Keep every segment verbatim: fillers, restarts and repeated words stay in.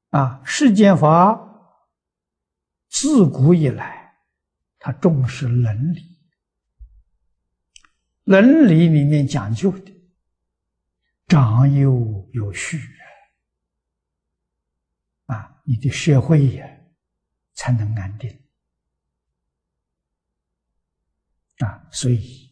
啊，世间法自古以来，它重视伦理。伦理里面讲究的长幼有序啊，你的社会呀才能安定啊。所以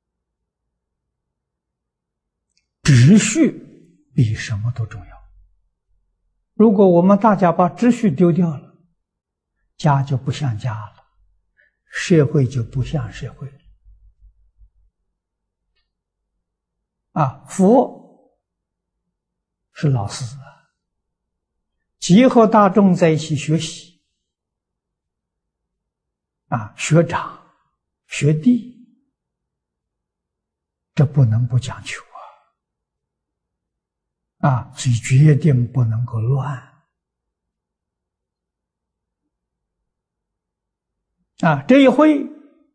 秩序比什么都重要。如果我们大家把秩序丢掉了，家就不像家了，社会就不像社会了。啊，佛是老师啊，集合大众在一起学习啊，学长学弟，这不能不讲求啊！啊，所以决定不能够乱啊！这一回，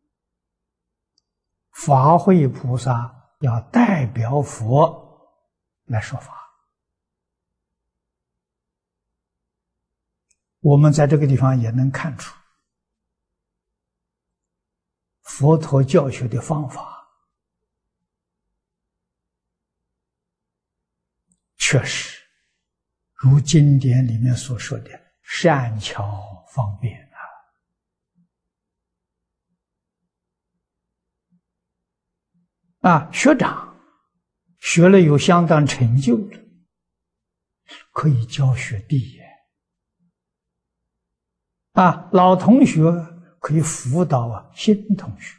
法会菩萨要代表佛来说法。我们在这个地方也能看出佛陀教学的方法确实如经典里面所说的善巧方便啊！啊，学长学了有相当成就的，可以教学弟耶。啊，老同学可以辅导啊新同学。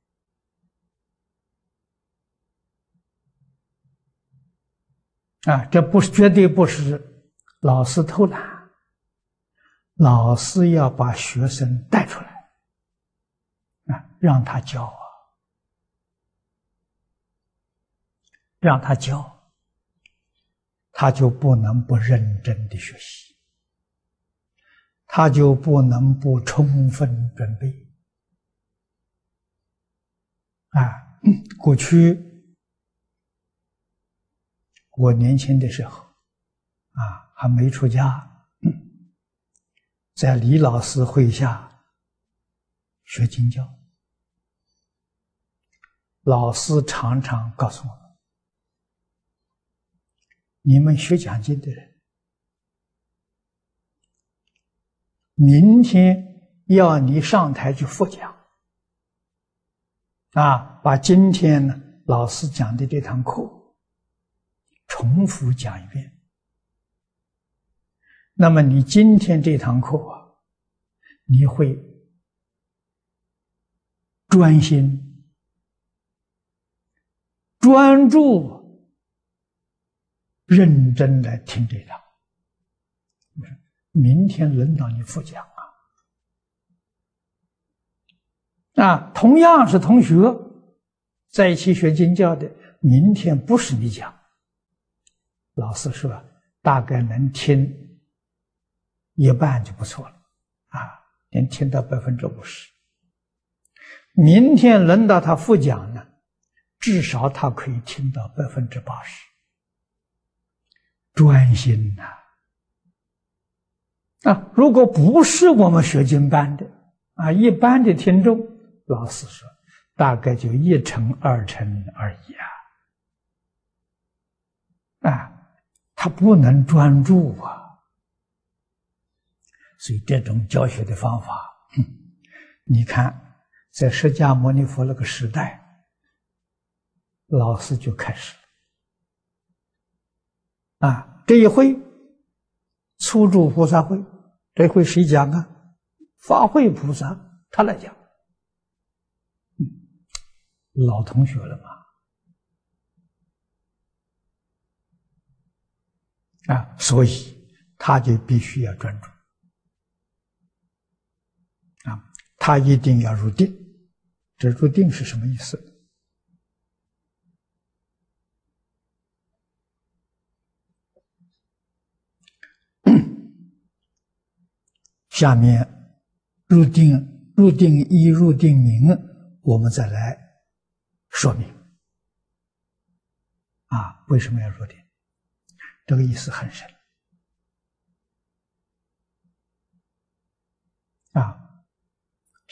啊，这不是绝对不是老师偷懒，老师要把学生带出来，啊，让他教啊，让他教，他就不能不认真的学习，他就不能不充分准备。啊，过去我年轻的时候，啊，还没出家，在李老师会下学经教，老师常常告诉我们：你们学讲经的人，明天要你上台去复讲，啊，把今天呢老师讲的这堂课重复讲一遍。那么你今天这堂课啊，你会专心、专注、认真来听这堂。明天轮到你复讲啊！啊，同样是同学在一起学经教的，明天不是你讲，老师说大概能听一半就不错了啊，能听到百分之五十。明天轮到他复讲呢，至少他可以听到百分之八十。专心呐！啊，如果不是我们学经班的啊，一般的听众，老师说大概就一成二成而已啊。啊，他不能专注啊。所以这种教学的方法，嗯，你看，在释迦牟尼佛那个时代，老师就开始了。啊，这一回初住菩萨会，这回谁讲啊？法会菩萨他来讲。嗯，老同学了嘛。啊，所以他就必须要专注。啊，他一定要入定。这入定是什么意思？下面入定、入定一、入定名，我们再来说明。啊，为什么要入定？这个意思很深。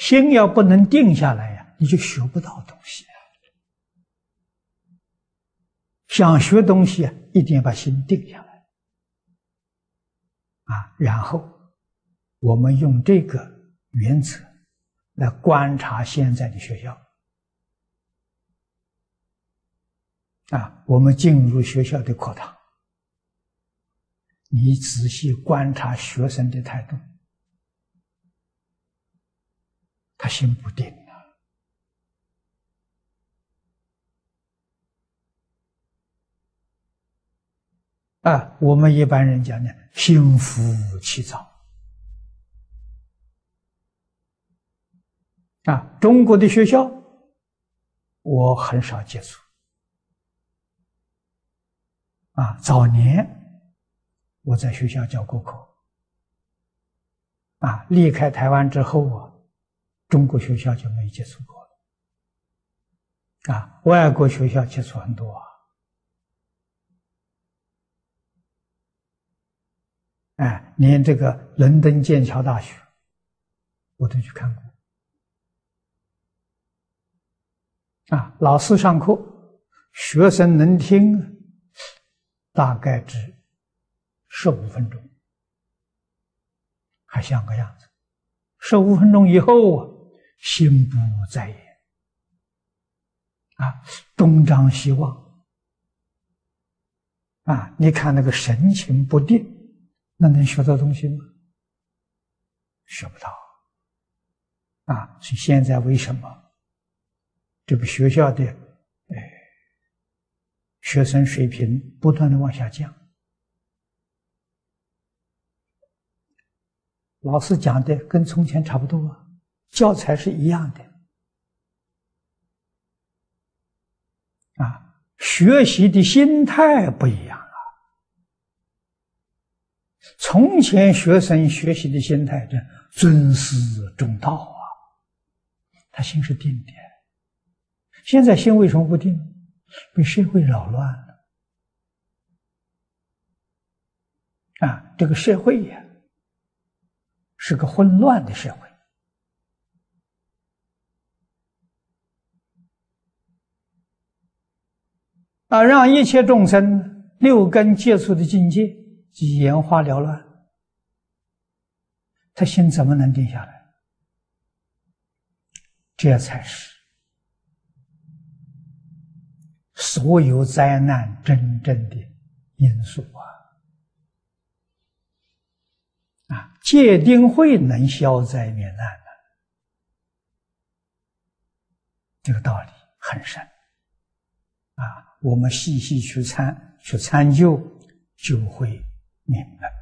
心要不能定下来呀，你就学不到东西。想学东西啊，一定要把心定下来啊，然后我们用这个原则来观察现在的学校啊，我们进入学校的课堂，你仔细观察学生的态度，他心不定啊！啊，我们一般人讲呢，心浮气躁啊。中国的学校，我很少接触啊。早年我在学校教过课啊，离开台湾之后啊，中国学校就没接触过了啊。外国学校接触很多啊。哎，连这个伦敦剑桥大学，我都去看过。啊，老师上课，学生能听，大概只十五分钟，还像个样子。十五分钟以后啊，心不在焉，啊，东张西望，啊，你看那个神情不定。那能学到东西吗？学不到啊！所以现在为什么这个学校的呃学生水平不断的往下降？老师讲的跟从前差不多啊，教材是一样的啊，学习的心态不一样。从前学生学习的心态是尊师重道啊，他心是定的。现在心为什么不定？被社会扰乱了啊！这个社会呀，是个混乱的社会啊，让一切众生六根接触的境界即眼花缭乱，他心怎么能定下来？这才是所有灾难真正的因素啊！啊，戒定慧能消灾免难的，这个道理很深啊！我们细细去参去参究，就会明白。